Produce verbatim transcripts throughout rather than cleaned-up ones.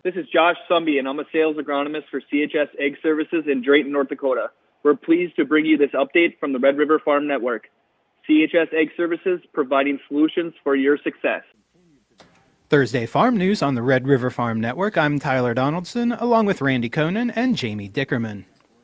This is Josh Sumby, and I'm a sales agronomist for C H S Egg Services in Drayton, North Dakota. We're pleased to bring you this update from the Red River Farm Network. C H S Egg Services, providing solutions for your success. Thursday Farm News on the Red River Farm Network. I'm Tyler Donaldson, along with Randy Conan and Jamie Dickerman.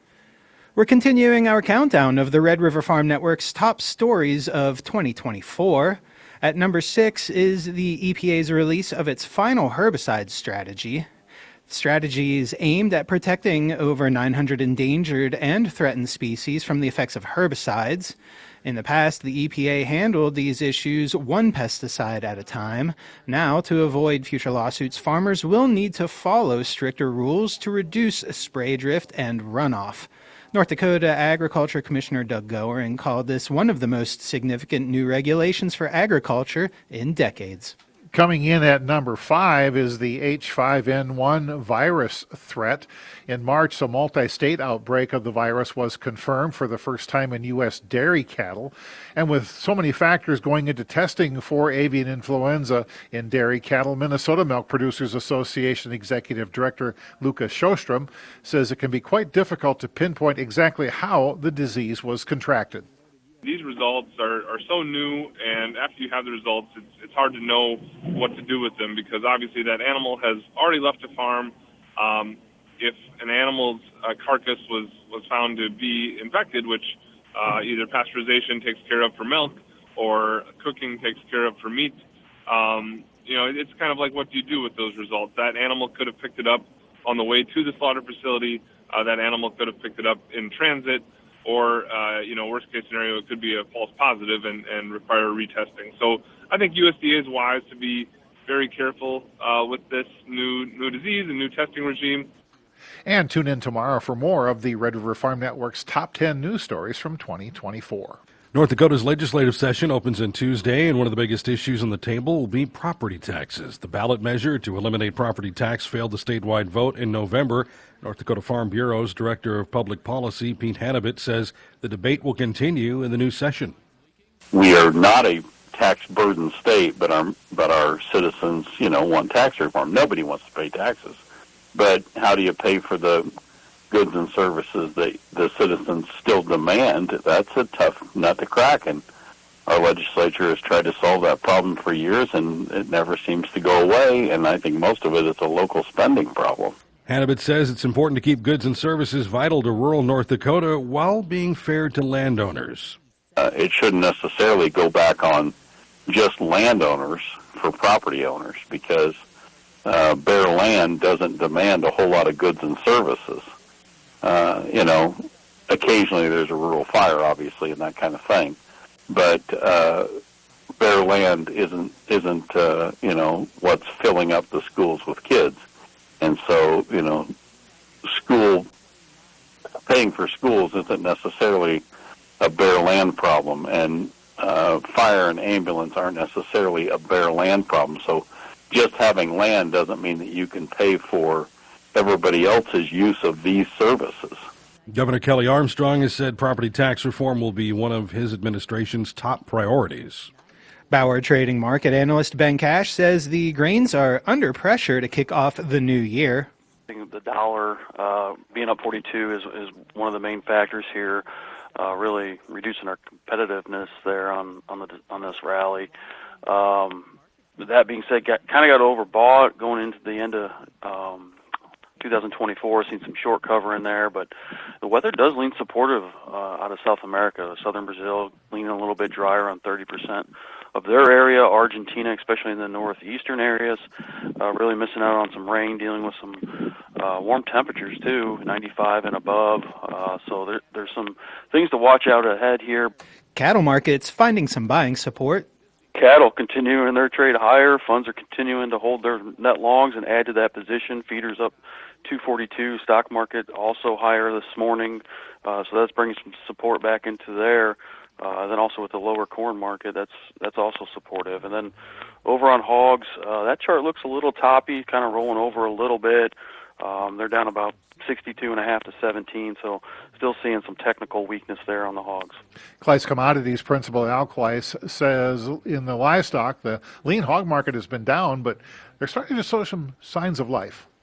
We're continuing our countdown of the Red River Farm Network's top stories of twenty twenty-four. At number six is the E P A's release of its final herbicide strategy. The strategy is aimed at protecting over nine hundred endangered and threatened species from the effects of herbicides. In the past, the E P A handled these issues one pesticide at a time. Now, to avoid future lawsuits, farmers will need to follow stricter rules to reduce spray drift and runoff. North Dakota Agriculture Commissioner Doug Goering called this one of the most significant new regulations for agriculture in decades. Coming in at number five is the H five N one virus threat. In March, a multi-state outbreak of the virus was confirmed for the first time in U S dairy cattle. And with so many factors going into testing for avian influenza in dairy cattle, Minnesota Milk Producers Association Executive Director Lucas Sjostrom says it can be quite difficult to pinpoint exactly how the disease was contracted. These results are, are so new, and after you have the results, it's, it's hard to know what to do with them because obviously that animal has already left the farm. Um, if an animal's uh, carcass was, was found to be infected, which uh, either pasteurization takes care of for milk or cooking takes care of for meat, um, you know, it's kind of like what do you do with those results? That animal could have picked it up on the way to the slaughter facility. Uh, that animal could have picked it up in transit. Or, uh, you know, worst case scenario, it could be a false positive and, and require retesting. So I think U S D A is wise to be very careful uh, with this new new disease and new testing regime. And tune in tomorrow for more of the Red River Farm Network's top ten news stories from twenty twenty-four. North Dakota's legislative session opens on Tuesday, and one of the biggest issues on the table will be property taxes. The ballot measure to eliminate property tax failed the statewide vote in November. North Dakota Farm Bureau's Director of Public Policy, Pete Hannabit, says the debate will continue in the new session. We are not a tax-burdened state, but our, but our citizens, you know, want tax reform. Nobody wants to pay taxes. But how do you pay for the goods and services that the citizens still demand? That's a tough nut to crack, and our legislature has tried to solve that problem for years, and it never seems to go away, and I think most of it is a local spending problem. Hannabit says it's important to keep goods and services vital to rural North Dakota while being fair to landowners. Uh, it shouldn't necessarily go back on just landowners for property owners because uh, bare land doesn't demand a whole lot of goods and services. Uh, you know, occasionally there's a rural fire, obviously, and that kind of thing. But uh, bare land isn't, isn't uh, you know, what's filling up the schools with kids. And so, you know, school, paying for schools isn't necessarily a bare land problem. And uh, fire and ambulance aren't necessarily a bare land problem. So just having land doesn't mean that you can pay for everybody else's use of these services. Governor Kelly Armstrong has said property tax reform will be one of his administration's top priorities. Bauer Trading Market Analyst Ben Cash says the grains are under pressure to kick off the new year. I think the dollar uh, being up forty-two is, is one of the main factors here, uh, really reducing our competitiveness there on on, the, on this rally. Um, that being said, got, kind of got overbought going into the end of um, two thousand twenty-four, seen some short cover in there, but the weather does lean supportive uh, out of South America. Southern Brazil leaning a little bit drier on thirty percent of their area. Argentina, especially in the northeastern areas, uh, really missing out on some rain, dealing with some uh, warm temperatures too, ninety-five and above. Uh, so there, there's some things to watch out ahead here. Cattle markets finding some buying support. Cattle continuing their trade higher. Funds are continuing to hold their net longs and add to that position. Feeders up two forty-two. Stock market also higher this morning. Uh, so that's bringing some support back into there. Uh, then also with the lower corn market, that's that's also supportive. And then over on hogs, uh, that chart looks a little toppy, kind of rolling over a little bit. Um, they're down about sixty-two and a half to seventeen, so still seeing some technical weakness there on the hogs. Kleist Commodities principal Al Kleist says in the livestock, the lean hog market has been down, but they're starting to show some signs of life.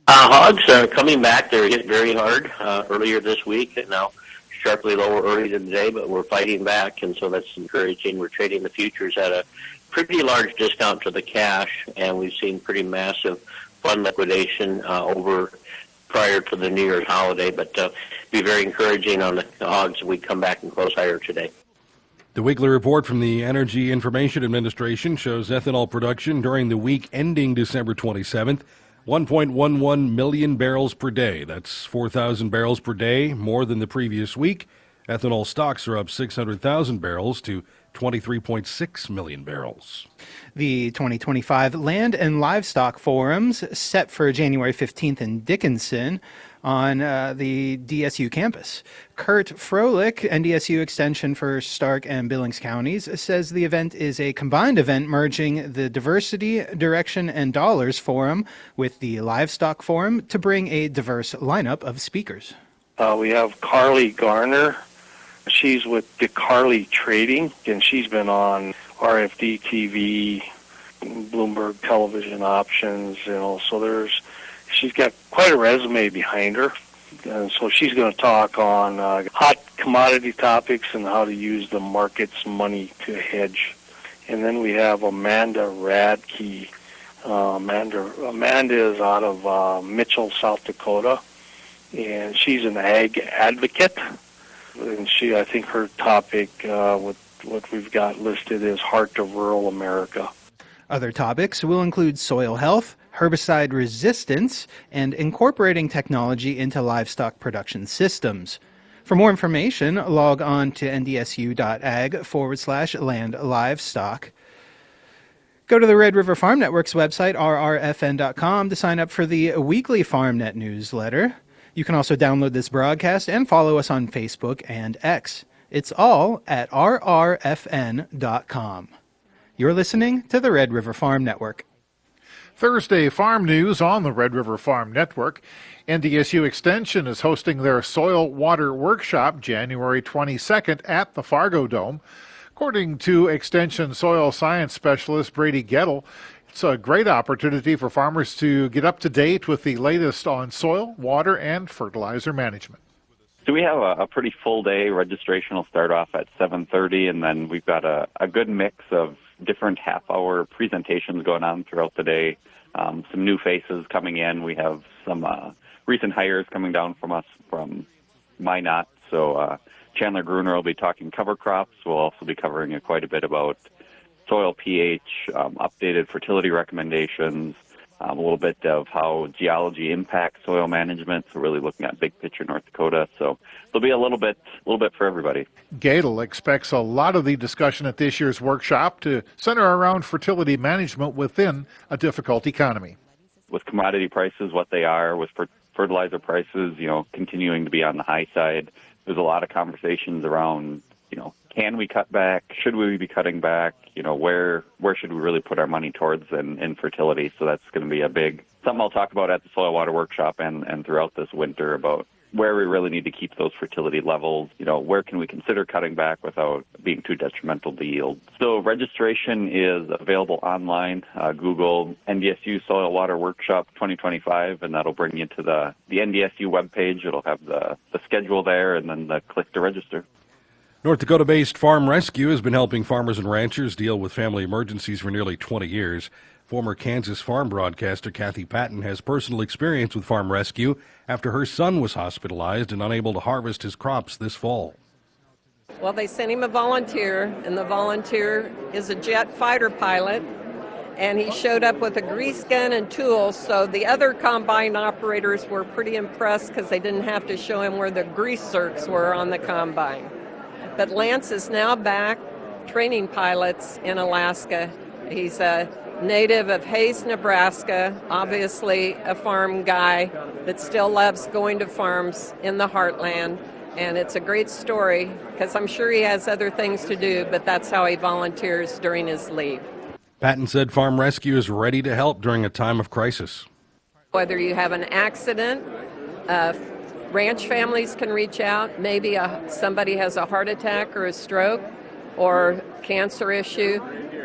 Uh, hogs are coming back. They're hit very hard uh, earlier this week, and now sharply lower earlier today, but we're fighting back, and so that's encouraging. We're trading the futures at a pretty large discount to the cash, and we've seen pretty massive fund liquidation uh, over prior to the New Year's holiday, but uh, be very encouraging on the hogs if we come back and close higher today. The weekly report from the Energy Information Administration shows ethanol production during the week ending December twenty-seventh, one point one one million barrels per day. That's four thousand barrels per day more than the previous week. Ethanol stocks are up six hundred thousand barrels to twenty-three point six million barrels. The twenty twenty-five Land and Livestock Forums set for January fifteenth in Dickinson on uh, the D S U campus. Kurt Froelich, N D S U Extension for Stark and Billings counties, says the event is a combined event merging the Diversity, Direction, and Dollars Forum with the Livestock Forum to bring a diverse lineup of speakers. Uh, we have Carly Garner. She's with DeCarly Trading, and she's been on R F D T V, Bloomberg Television Options, you know, so there's, she's got quite a resume behind her, and so she's going to talk on uh, hot commodity topics and how to use the market's money to hedge. And then we have Amanda Radke. Uh, Amanda, Amanda is out of uh, Mitchell, South Dakota, and she's an ag advocate. And she, I think her topic, uh, with what we've got listed is Heart of Rural America. Other topics will include soil health, herbicide resistance, and incorporating technology into livestock production systems. For more information, log on to ndsu.ag forward slash land livestock. Go to the Red River Farm Network's website, r r f n dot com, to sign up for the weekly FarmNet newsletter. You can also download this broadcast and follow us on Facebook and X. It's all at r r f n dot com. You're listening to the Red River Farm Network. Thursday Farm News on the Red River Farm Network. N D S U Extension is hosting their Soil Water Workshop January twenty-second at the Fargo Dome. According to Extension Soil Science Specialist Brady Gettle, it's a great opportunity for farmers to get up to date with the latest on soil, water, and fertilizer management. So we have a, a pretty full day. Registration will start off at seven thirty, and then we've got a, a good mix of different half-hour presentations going on throughout the day. Um, some new faces coming in. We have some uh, recent hires coming down from us from Minot. So uh, Chandler Gruner will be talking cover crops. We'll also be covering uh, quite a bit about soil pH, um, updated fertility recommendations, um, a little bit of how geology impacts soil management. So really looking at big picture North Dakota. So there'll be a little bit, a little bit for everybody. Gadel expects a lot of the discussion at this year's workshop to center around fertility management within a difficult economy. With commodity prices what they are, with fer- fertilizer prices, you know, continuing to be on the high side, there's a lot of conversations around, you know, can we cut back? Should we be cutting back? You know, where where should we really put our money towards in, in fertility? So that's going to be a big, something I'll talk about at the Soil Water Workshop and, and throughout this winter about where we really need to keep those fertility levels. You know, where can we consider cutting back without being too detrimental to yield? So registration is available online. Uh, Google N D S U Soil Water Workshop twenty twenty-five, and that'll bring you to the, the N D S U webpage. It'll have the, the schedule there and then the click to register. North Dakota-based Farm Rescue has been helping farmers and ranchers deal with family emergencies for nearly twenty years. Former Kansas farm broadcaster Kathy Patton has personal experience with Farm Rescue after her son was hospitalized and unable to harvest his crops this fall. Well, they sent him a volunteer, and the volunteer is a jet fighter pilot, and he showed up with a grease gun and tools, so the other combine operators were pretty impressed because they didn't have to show him where the grease zerks were on the combine. But Lance is now back training pilots in Alaska. He's a native of Hayes, Nebraska, obviously a farm guy that still loves going to farms in the heartland. And it's a great story because I'm sure he has other things to do, but that's how he volunteers during his leave. Patton said Farm Rescue is ready to help during a time of crisis. Whether you have an accident, uh, ranch families can reach out. Maybe a, somebody has a heart attack or a stroke or cancer issue.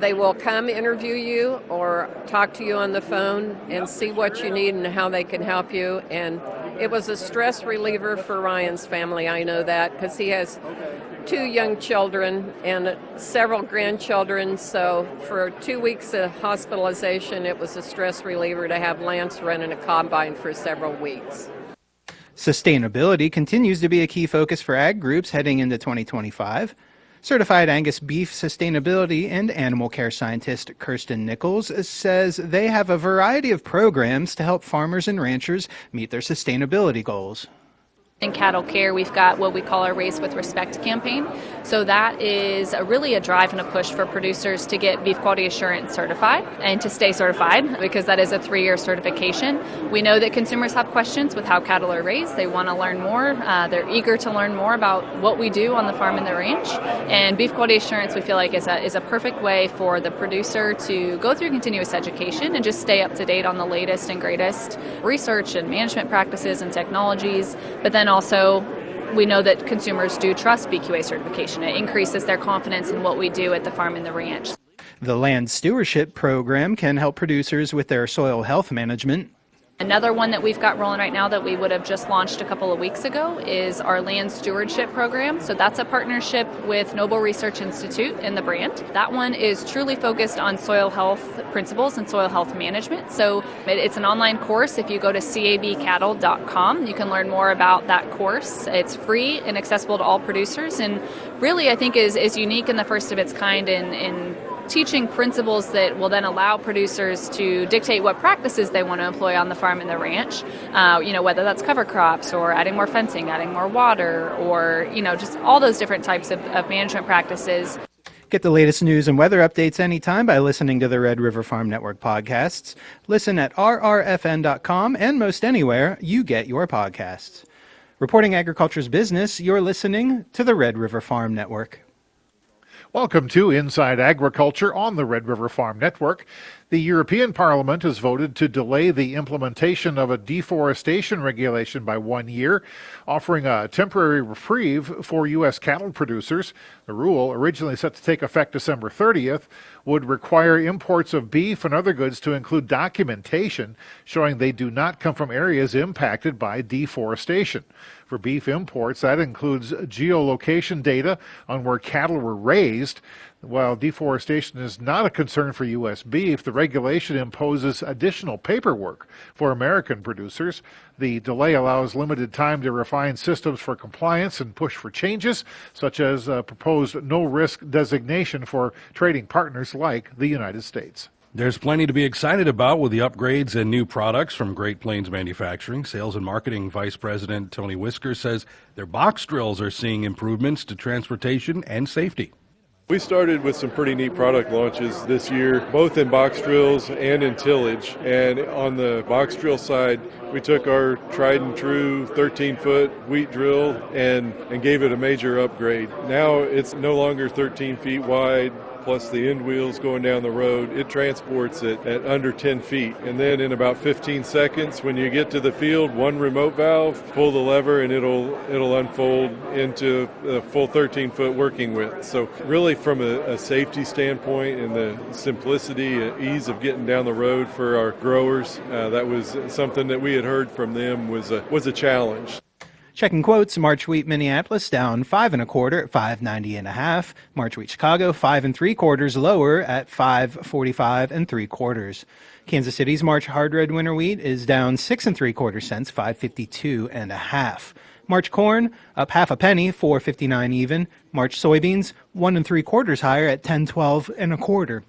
They will come interview you or talk to you on the phone and see what you need and how they can help you. And it was a stress reliever for Ryan's family, I know that, because he has two young children and several grandchildren. So for two weeks of hospitalization, it was a stress reliever to have Lance running a combine for several weeks. Sustainability continues to be a key focus for ag groups heading into twenty twenty-five. Certified Angus Beef Sustainability and Animal Care Scientist Kirsten Nichols says they have a variety of programs to help farmers and ranchers meet their sustainability goals. In cattle care, we've got what we call our Raise with Respect campaign. So that is a really a drive and a push for producers to get beef quality assurance certified and to stay certified, because that is a three-year certification. We know that consumers have questions with how cattle are raised. They want to learn more. Uh, they're eager to learn more about what we do on the farm and the ranch. And beef quality assurance, we feel like, is a, is a perfect way for the producer to go through continuous education and just stay up to date on the latest and greatest research and management practices and technologies. But then also, we know that consumers do trust B Q A certification. It increases their confidence in what we do at the farm and the ranch. The Land Stewardship Program can help producers with their soil health management. Another one that we've got rolling right now that we would have just launched a couple of weeks ago is our Land Stewardship Program. So that's a partnership with Noble Research Institute and the brand. That one is truly focused on soil health principles and soil health management. So it's an online course. If you go to C A B cattle dot com, you can learn more about that course. It's free and accessible to all producers, and really I think is, is unique and the first of its kind in, in teaching principles that will then allow producers to dictate what practices they want to employ on the farm and the ranch, uh, you know, whether that's cover crops or adding more fencing, adding more water, or, you know, just all those different types of, of management practices. Get the latest news and weather updates anytime by listening to the Red River Farm Network podcasts. Listen at R R F N dot com and most anywhere you get your podcasts. Reporting agriculture's business, you're listening to the Red River Farm Network. Welcome to Inside Agriculture on the Red River Farm Network. The European Parliament has voted to delay the implementation of a deforestation regulation by one year, offering a temporary reprieve for U S cattle producers. The rule, originally set to take effect December thirtieth, would require imports of beef and other goods to include documentation showing they do not come from areas impacted by deforestation. For beef imports, that includes geolocation data on where cattle were raised. While deforestation is not a concern for U S beef, the regulation imposes additional paperwork for American producers. The delay allows limited time to refine systems for compliance and push for changes, such as a proposed no-risk designation for trading partners like the United States. There's plenty to be excited about with the upgrades and new products from Great Plains Manufacturing. Sales and Marketing Vice President Tony Whisker says their box drills are seeing improvements to transportation and safety. We started with some pretty neat product launches this year, both in box drills and in tillage. And on the box drill side, we took our tried and true thirteen-foot wheat drill and, and gave it a major upgrade. Now it's no longer thirteen feet wide, plus the end wheels going down the road. It transports it at under ten feet. And then in about fifteen seconds, when you get to the field, one remote valve, pull the lever, and it'll it'll unfold into a full thirteen-foot working width. So really from a, a safety standpoint and the simplicity and ease of getting down the road for our growers, uh, that was something that we had heard from them was a, was a challenge. Checking quotes, March wheat Minneapolis down five and a quarter at five ninety and a half. March wheat Chicago five and three quarters lower at five forty-five and three quarters. Kansas City's March hard red winter wheat is down six and three quarter cents, five fifty-two and a half. March corn up half a penny, four fifty-nine even. March soybeans one and three quarters higher at ten twelve and a quarter.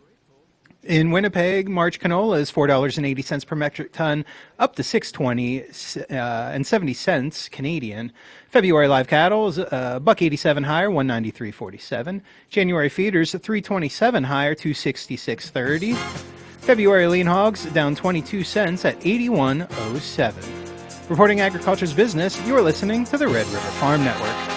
In Winnipeg, March canola is four dollars and eighty cents per metric ton, up to six twenty uh, and seventy cents Canadian. February live cattle is uh, buck eighty-seven higher, one ninety-three forty-seven. January feeders three twenty-seven higher, two sixty-six thirty. February lean hogs down twenty-two cents at eighty-one oh seven. Reporting agriculture's business, you're listening to the Red River Farm Network.